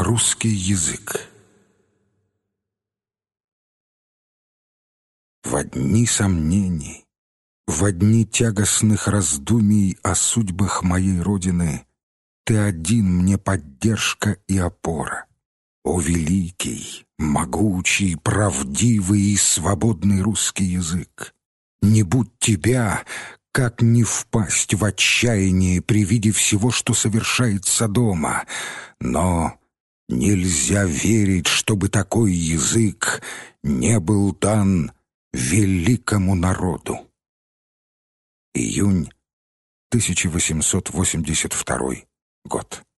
Русский язык. В дни сомнений, в дни тягостных раздумий о судьбах моей Родины ты один мне поддержка и опора. О великий, могучий, правдивый и свободный русский язык! Не будь тебя, как не впасть в отчаяние при виде всего, что совершается дома, но нельзя верить, чтобы такой язык не был дан великому народу. Июнь 1882 год.